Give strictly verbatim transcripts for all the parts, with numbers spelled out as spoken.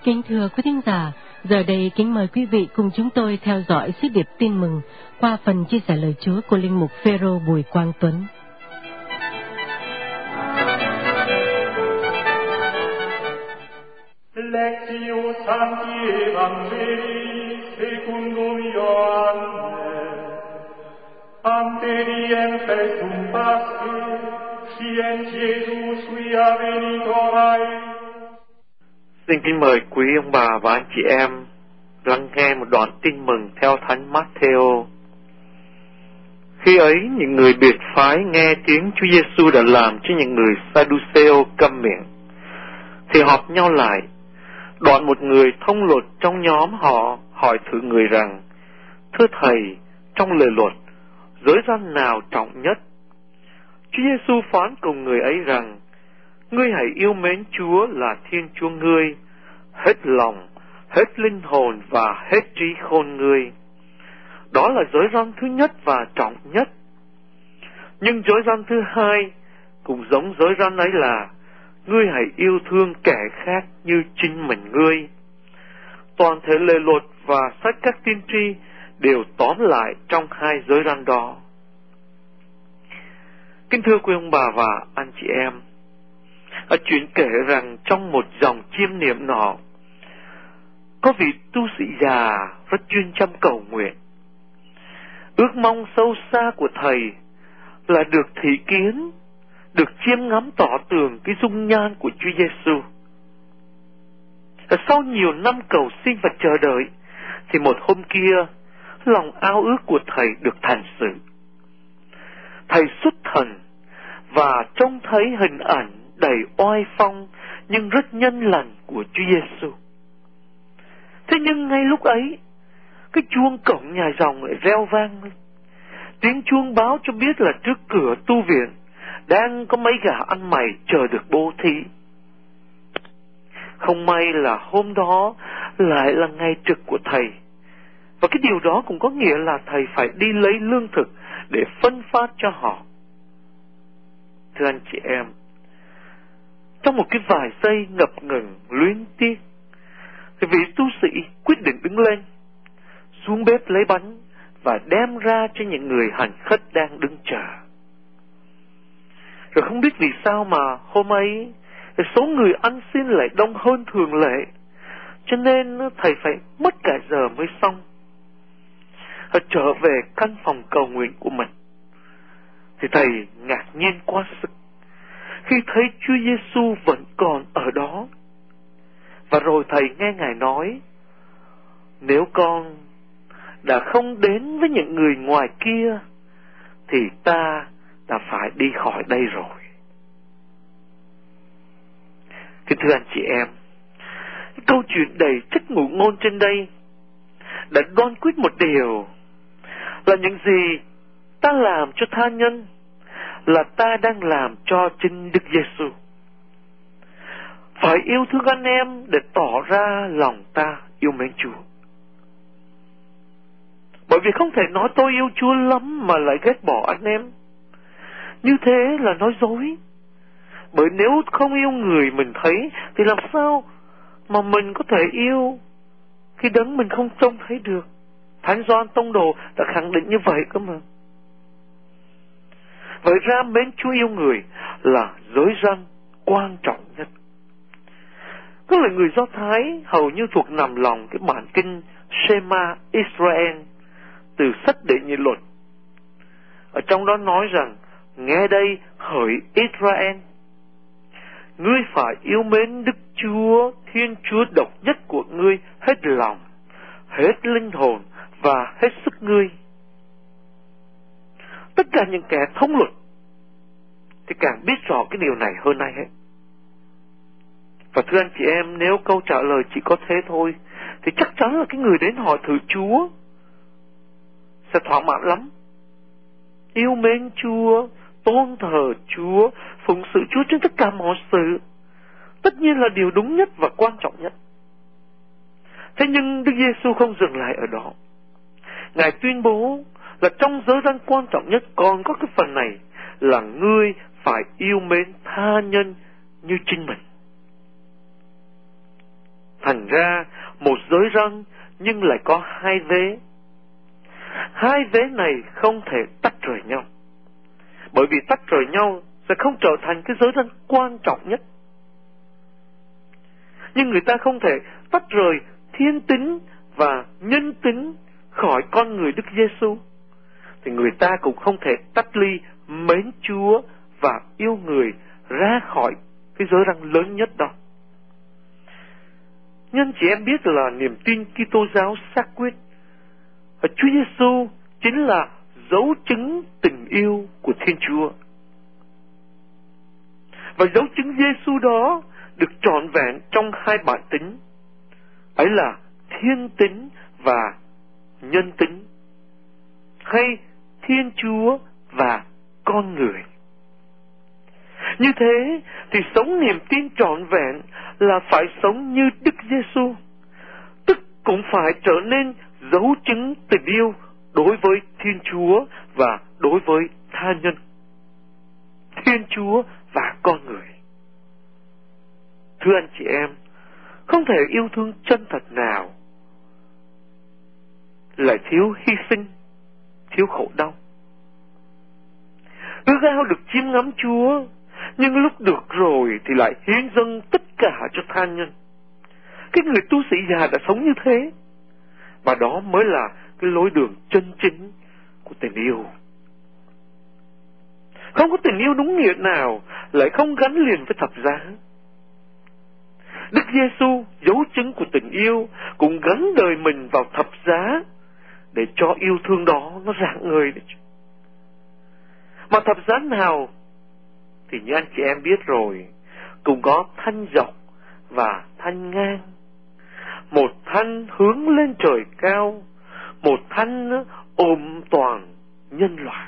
Kính thưa quý thính giả, giờ đây kính mời quý vị cùng chúng tôi theo dõi sứ điệp tin mừng qua phần chia sẻ lời Chúa của Linh mục Phêrô Bùi Quang Tuấn. Lectio Sancti Evangelii secundum Ioanne. Ante diem festum Paschae, scient Jesus via venitorae. Xin kính mời quý ông bà và anh chị em lắng nghe một đoạn tin mừng theo Thánh Matthew. Khi ấy, những người biệt phái nghe tiếng Chúa Giêsu đã làm cho những người Sadduceo câm miệng, thì họp nhau lại. Đoạn một người thông luật trong nhóm họ hỏi thử người rằng: Thưa Thầy, trong lời luật, giới răn nào trọng nhất? Chúa Giêsu phán cùng người ấy rằng: Ngươi hãy yêu mến Chúa là Thiên Chúa ngươi, hết lòng, hết linh hồn và hết trí khôn ngươi. Đó là giới răn thứ nhất và trọng nhất. Nhưng giới răn thứ hai cũng giống giới răn ấy là: Ngươi hãy yêu thương kẻ khác như chính mình ngươi. Toàn thể lề luật và sách các tiên tri đều tóm lại trong hai giới răn đó. Kính thưa quý ông bà và anh chị em, ở chuyện kể rằng trong một dòng chiêm niệm nọ, có vị tu sĩ già rất chuyên chăm cầu nguyện. Ước mong sâu xa của thầy là được thị kiến, được chiêm ngắm tỏ tường cái dung nhan của Chúa Giêsu. Sau nhiều năm cầu xin và chờ đợi, thì một hôm kia, lòng ao ước của thầy được thành sự. Thầy xuất thần và trông thấy hình ảnh đầy oai phong nhưng rất nhân lành của Chúa Giêsu. Thế nhưng ngay lúc ấy, cái chuông cổng nhà dòng lại reo vang lên. Tiếng chuông báo cho biết là trước cửa tu viện đang có mấy gã ăn mày chờ được bố thí. Không may là hôm đó lại là ngày trực của thầy, và cái điều đó cũng có nghĩa là thầy phải đi lấy lương thực để phân phát cho họ. Thưa anh chị em, trong một cái vài giây ngập ngừng luyến tiếc, thì vị tu sĩ quyết định đứng lên, xuống bếp lấy bánh và đem ra cho những người hành khách đang đứng chờ. Rồi không biết vì sao mà hôm ấy số người ăn xin lại đông hơn thường lệ, cho nên thầy phải mất cả giờ mới xong. Rồi trở về căn phòng cầu nguyện của mình, thì thầy ngạc nhiên quá sức khi thấy Chúa Giêsu vẫn còn ở đó. Và rồi thầy nghe Ngài nói: Nếu con đã không đến với những người ngoài kia, thì ta đã phải đi khỏi đây rồi. Kính thưa anh chị em, câu chuyện đầy chất ngụ ngôn trên đây đã đoán quyết một điều, là những gì ta làm cho tha nhân là ta đang làm cho chính Đức Giêsu. Phải yêu thương anh em để tỏ ra lòng ta yêu mến Chúa. Bởi vì không thể nói tôi yêu Chúa lắm mà lại ghét bỏ anh em. Như thế là nói dối. Bởi nếu không yêu người mình thấy, thì làm sao mà mình có thể yêu khi đấng mình không trông thấy được? Thánh Gioan Tông Đồ đã khẳng định như vậy cơ mà. Vậy ra mến Chúa yêu người là giới răn quan trọng nhất. Tức là người Do Thái hầu như thuộc nằm lòng cái bản kinh Shema Israel từ sách Đệ Nhị Luật. Ở trong đó nói rằng: Nghe đây hỡi Israel, ngươi phải yêu mến Đức Chúa Thiên Chúa độc nhất của ngươi hết lòng, hết linh hồn và hết sức ngươi. Tất cả những kẻ thông luật thì càng biết rõ cái điều này hơn ai hết. Và thưa anh chị em, nếu câu trả lời chỉ có thế thôi, thì chắc chắn là cái người đến hỏi thử Chúa sẽ thỏa mãn lắm. Yêu mến Chúa, tôn thờ Chúa, phụng sự Chúa trên tất cả mọi sự, tất nhiên là điều đúng nhất và quan trọng nhất. Thế nhưng Đức Giêsu không dừng lại ở đó. Ngài tuyên bố là trong giới răn quan trọng nhất còn có cái phần này, là ngươi phải yêu mến tha nhân như chính mình. Thành ra một giới răng nhưng lại có hai vế. Hai vế này không thể tách rời nhau, bởi vì tách rời nhau sẽ không trở thành cái giới răng quan trọng nhất. Nhưng người ta không thể tách rời thiên tính và nhân tính khỏi con người Đức Giêsu, thì người ta cũng không thể tách ly mến Chúa và yêu người ra khỏi cái giới răng lớn nhất đó. Nhân chị em biết là niềm tin Kitô giáo xác quyết, và Chúa Giêsu chính là dấu chứng tình yêu của Thiên Chúa. Và dấu chứng Giêsu đó được trọn vẹn trong hai bản tính, ấy là thiên tính và nhân tính, hay Thiên Chúa và con người. Như thế thì sống niềm tin trọn vẹn là phải sống như Đức Giêsu, tức cũng phải trở nên dấu chứng tình yêu đối với Thiên Chúa và đối với tha nhân, Thiên Chúa và con người. Thưa anh chị em, không thể yêu thương chân thật nào lại thiếu hy sinh, thiếu khổ đau. Ước ao được chiêm ngắm Chúa, nhưng lúc được rồi thì lại hiến dâng tất cả cho tha nhân. Cái người tu sĩ già đã sống như thế, và đó mới là cái lối đường chân chính của tình yêu. Không có tình yêu đúng nghĩa nào lại không gắn liền với thập giá. Đức Giêsu, dấu chứng của tình yêu, cũng gắn đời mình vào thập giá để cho yêu thương đó nó rạng ngời đấy. Mà thập giá nào thì như anh chị em biết rồi, cũng có thanh dọc và thanh ngang. Một thanh hướng lên trời cao, một thanh ôm toàn nhân loại.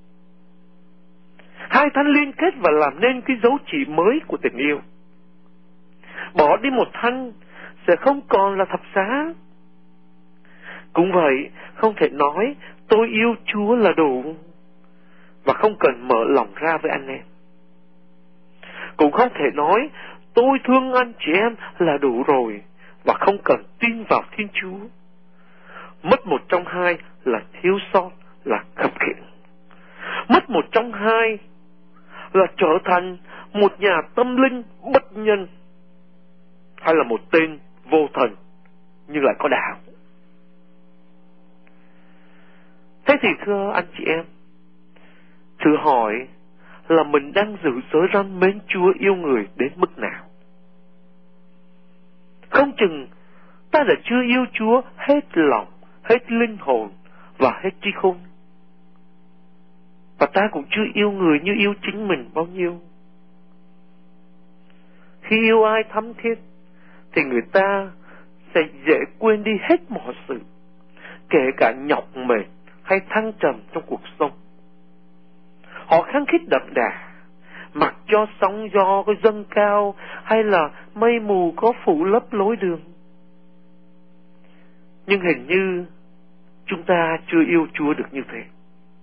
Hai thanh liên kết và làm nên cái dấu chỉ mới của tình yêu. Bỏ đi một thanh sẽ không còn là thập giá. Cũng vậy, không thể nói tôi yêu Chúa là đủ và không cần mở lòng ra với anh em. Cũng không thể nói tôi thương anh chị em là đủ rồi và không cần tin vào Thiên Chúa. Mất một trong hai là thiếu sót, là khập khiễng. Mất một trong hai là trở thành một nhà tâm linh bất nhân, hay là một tên vô thần nhưng lại có đạo. Thế thì thưa anh chị em, thử hỏi là mình đang giữ giới răn mến Chúa yêu người đến mức nào? Không chừng ta đã chưa yêu Chúa hết lòng, hết linh hồn và hết trí khôn. Và ta cũng chưa yêu người như yêu chính mình bao nhiêu. Khi yêu ai thắm thiết thì người ta sẽ dễ quên đi hết mọi sự, kể cả nhọc mệt hay thăng trầm trong cuộc sống. Họ khăng khít đậm đà, mặc cho sóng gió có dâng cao hay là mây mù có phủ lấp lối đường. Nhưng hình như chúng ta chưa yêu Chúa được như thế.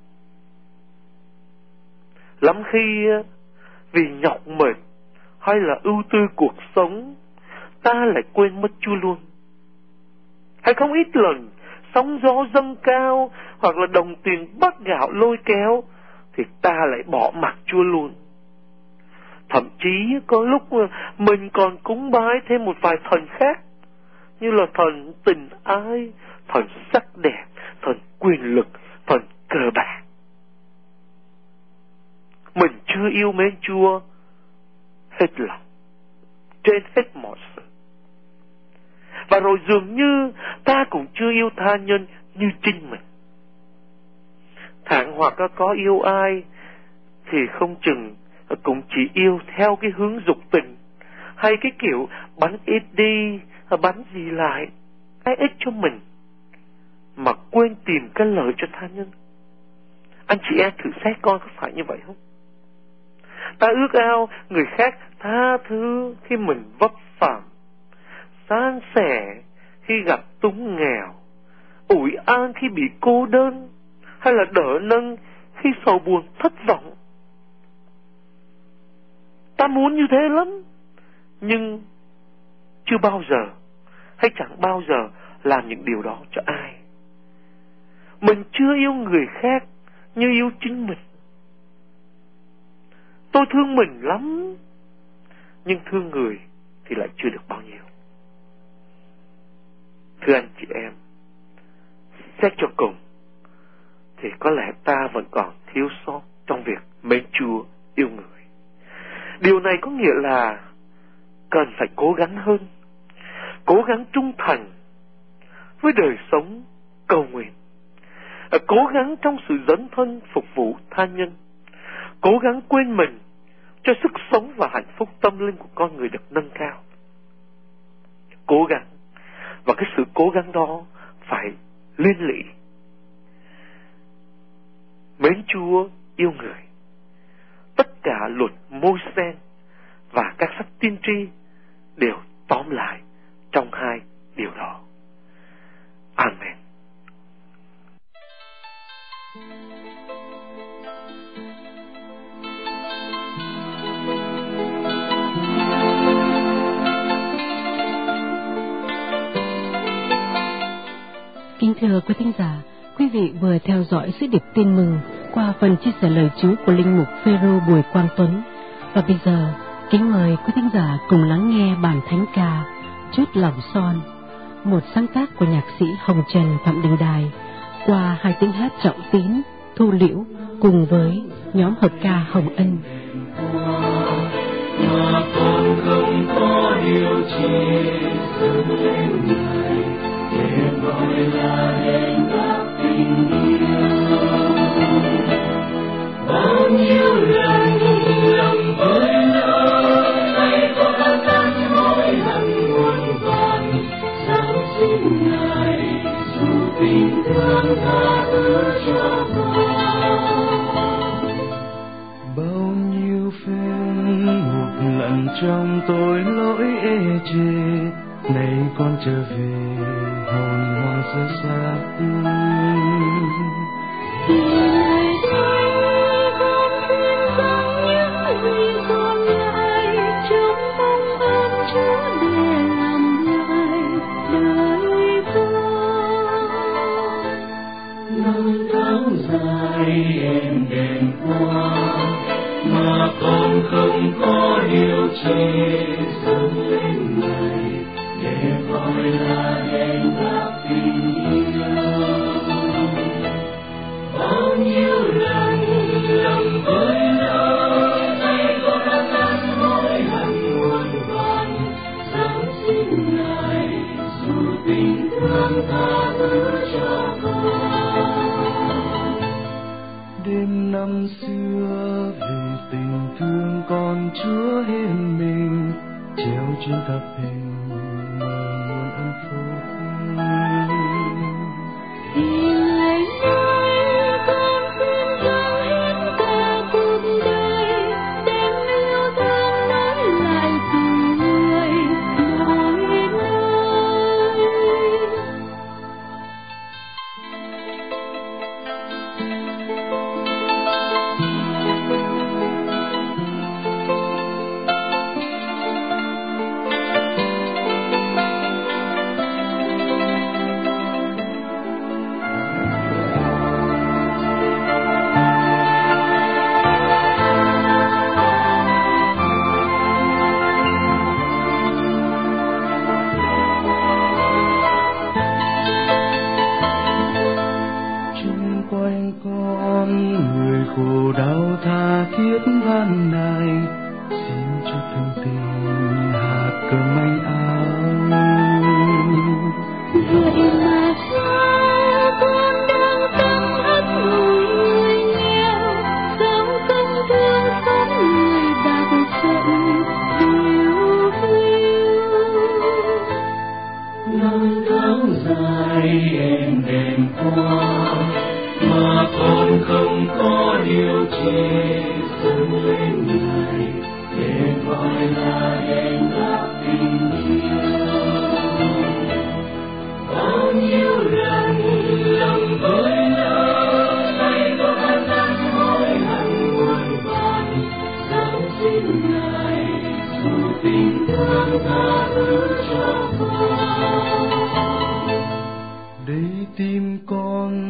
Lắm khi vì nhọc mệt hay là ưu tư cuộc sống, ta lại quên mất Chúa luôn. Hay không ít lần sóng gió dâng cao hoặc là đồng tiền bát gạo lôi kéo thì ta lại bỏ mặc Chúa luôn. Thậm chí có lúc mình còn cúng bái thêm một vài thần khác, như là thần tình ái, thần sắc đẹp, thần quyền lực, thần cờ bạc. Mình chưa yêu mến Chúa hết lòng, trên hết mọi sự. Và rồi dường như ta cũng chưa yêu tha nhân như chính mình. Thẳng hoặc có yêu ai thì không chừng cũng chỉ yêu theo cái hướng dục tình, hay cái kiểu bắn ít đi, bắn gì lại, cái ích cho mình, mà quên tìm cái lợi cho tha nhân. Anh chị em thử xét coi có phải như vậy không? Ta ước ao người khác tha thứ khi mình vấp phạm, san sẻ khi gặp túng nghèo, ủi an khi bị cô đơn, hay là đỡ nâng khi sầu buồn thất vọng. Ta muốn như thế lắm, nhưng chưa bao giờ hay chẳng bao giờ làm những điều đó cho ai. Mình chưa yêu người khác như yêu chính mình. Tôi thương mình lắm, nhưng thương người thì lại chưa được bao nhiêu. Thưa anh chị em, xét cho cùng thì có lẽ ta vẫn còn thiếu sót trong việc mến Chúa, yêu người. Điều này có nghĩa là cần phải cố gắng hơn, cố gắng trung thành với đời sống cầu nguyện, cố gắng trong sự dấn thân phục vụ tha nhân, cố gắng quên mình cho sức sống và hạnh phúc tâm linh của con người được nâng cao. Cố gắng, và cái sự cố gắng đó phải liên lỉ. Mến Chúa, yêu người. Tất cả luật Môi-se và các sách tiên tri đều tóm lại trong hai điều đó. Amen. Kính thưa quý thính giả, quý vị vừa theo dõi sứ điệp tin mừng qua phần chia sẻ lời Chúa của Linh mục Phêrô Bùi Quang Tuấn. Và bây giờ, kính mời quý thính giả cùng lắng nghe bản thánh ca Chút Lòng Son, một sáng tác của nhạc sĩ Hồng Trần Phạm Đình Đài, qua hai tiếng hát Trọng Tín, Thu Liễu cùng với nhóm hợp ca Hồng Ân. Mà con không có điều chi dâng lên Ngài, để gọi là đền đáp tình yêu. Bao nhiêu lần lầm với lỡ, nay có khát khao hối hận muôn vàn, sáng xin Ngài dù tình thương tha thứ cho con. Bao nhiêu phen một lần trong tôi lỗi ê chề, nay con trở về hồn hoang sơ xác. Vì ngày nay con khuyên rằng những gì còn lại, trong mong ơn Chúa để làm lại đời con. Năm tháng dài em đêm qua, mà con không có điều chi dâng lên Ngài, để gọi là đền đáp tình yêu. Bao nhiêu lần lầm với lỡ, nay có khát khao hối hận muôn vàn, sáng xin Ngài dù tình thương tha thứ cho con. Đêm năm xưa vì tình thương con Chúa hiền mình, treo trên thập hình mờ muôn ân phúc. Vì ngày nay con khuyên rằng hết cả cuộc đời, đem yêu thương nói lại từ người mỗi nơi. Chung quanh con người khổ đau tha thiết van nài, xin cho thương tình hạt cơm manh áo. Vậy mà sao con đang tâm hết người nghèo, sống không thương xót người bạc phận điều hiu. Năm tháng dài em đêm qua, mà con không có điều chi dâng lên Ngài, để gọi là đền đáp tình yêu. Bao nhiêu lần lầm với lỡ, nay có khát khao hối hận muôn vàn, sáng xin Ngài dù tình thương tha thứ cho con. tim con